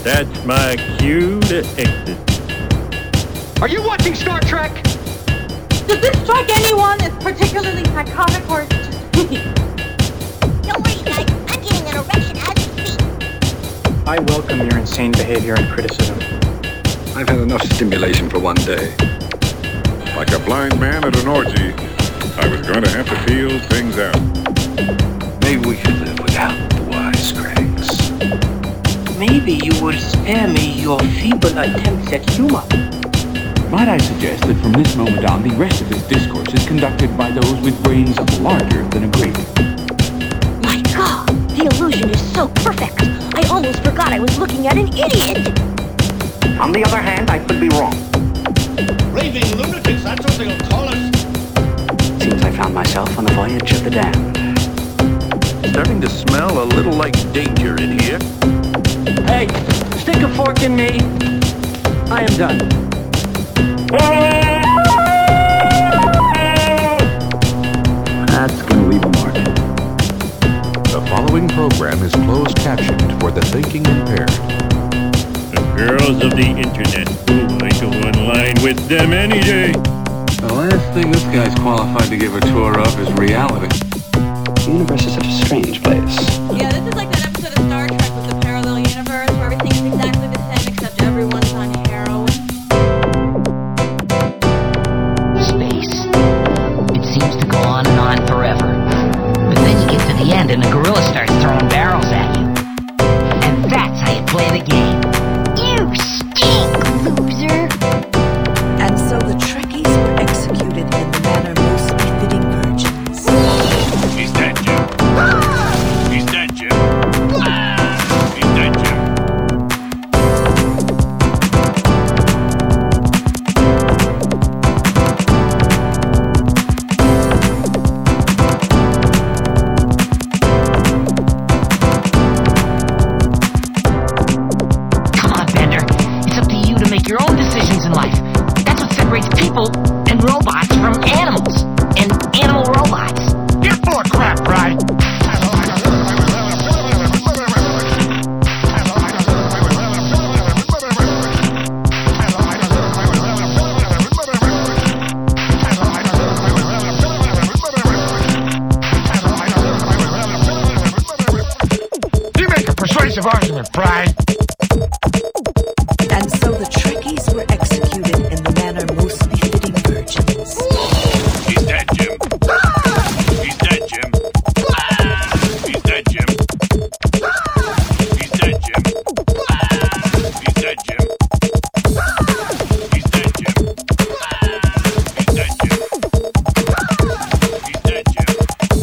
That's my cue to exit. Are you watching Star Trek? Does this strike anyone as particularly psychotic or just me? Don't worry, guys. I'm getting an erection as we speak. I welcome your insane behavior and criticism. I've had enough stimulation for one day. Like a blind man at an orgy, I was going to have to feel things out. Maybe we could live without the wisecracks. Maybe you will spare me your feeble attempts at humor. Might I suggest that from this moment on, the rest of this discourse is conducted by those with brains larger than a grape? My God, the illusion is so perfect. I almost forgot I was looking at an idiot. On the other hand, I could be wrong. Raving lunatics, that's what they'll call us. Seems I found myself on the voyage of the damned. Starting to smell a little like danger in here. Hey, stick a fork in me. I am done. That's gonna leave a mark. The following program is closed captioned for the thinking impaired. The girls of the internet. Ooh, I go online with them any day. The last thing this guy's qualified to give a tour of is reality. The universe is such a strange place. Yeah, this is like that episode of Star Trek with the parallel universe where everything's exactly the same except everyone's on heroin. Space. It seems to go on and on forever. But then you get to the end and the gorilla starts throwing barrels at you. And that's how you play the game. You stink, loser. And so the Trekkies were executed in the manner most befitting virgins. He's dead, Jim. He's dead, Jim. He's dead, Jim. Come on, Bender. It's up to you to make your own decisions in life. That's what separates people and robots from animals. And animal robots. You're full of crap, right? You make a persuasive argument, Fry. And so the Trekkies were executed in the manner most befitting virgins. He's dead, Jim. He's dead, Jim. He's dead, Jim. He's dead, Jim. He's dead, Jim. He's dead, Jim. He's dead, Jim. He's dead, Jim. He's dead, Jim.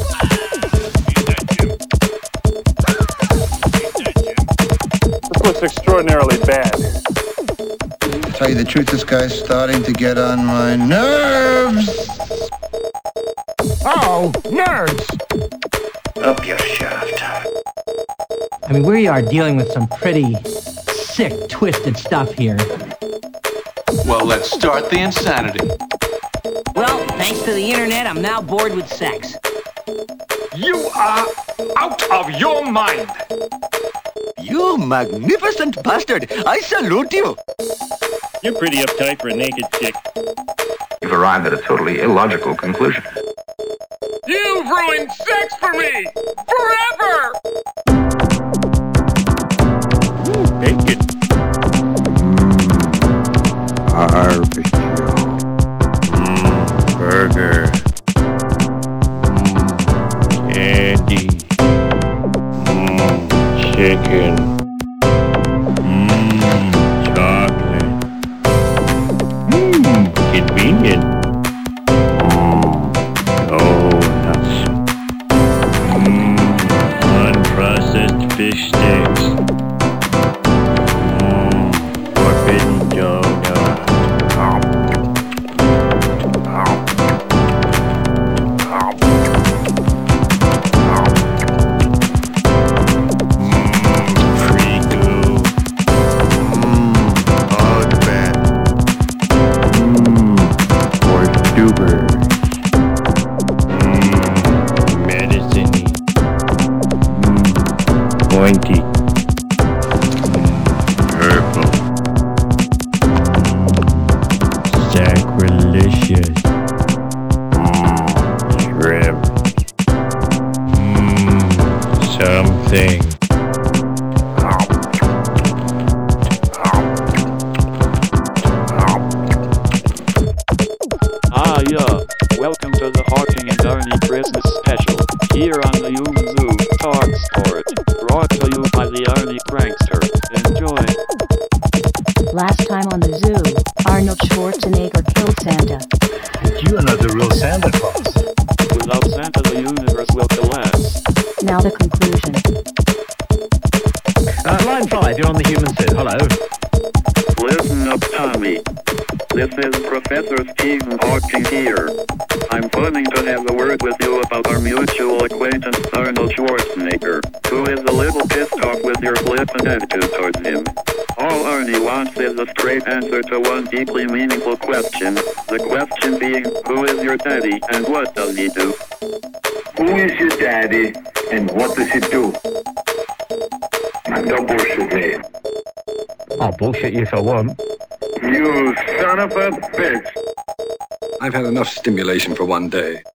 He's dead, Jim. This looks extraordinarily bad. To tell you the truth, this guy's starting to get on my nerves. Oh, nerds! Up your shaft. I mean, we are dealing with some pretty sick, twisted stuff here. Well, let's start the insanity. Well, thanks to the internet, I'm now bored with sex. You are out of your mind. You magnificent bastard! I salute you! You're pretty uptight for a naked chick. You've arrived at a totally illogical conclusion. You've ruined sex for me! Forever! Bacon. Barbecue. Burger. Candy. Chicken. Chocolate. Convenient. Donuts. Unprocessed fish sticks. Forbidden donut. Free goo. Hog fat. Hawking and Arnie Christmas special, here on the Zoo Talk Sport, brought to you by the Arnie Prankster. Enjoy. Last time on the zoo, Arnold Schwarzenegger killed Santa. You are not the real Santa Claus. Without Santa, the universe will collapse. Now the conclusion. Line 5, you're on the human suit. Hello. Listen up, Tommy. This is Professor Stephen Hawking here. I'm phoning to have a word with you about our mutual acquaintance Arnold Schwarzenegger, who is a little pissed off with your flippant attitude towards him. All Arnie wants is a straight answer to one deeply meaningful question. The question being, who is your daddy and what does he do? Who is your daddy and what does he do? Don't bullshit me. I'll bullshit you if I want. You son of a bitch. I've had enough stimulation for one day.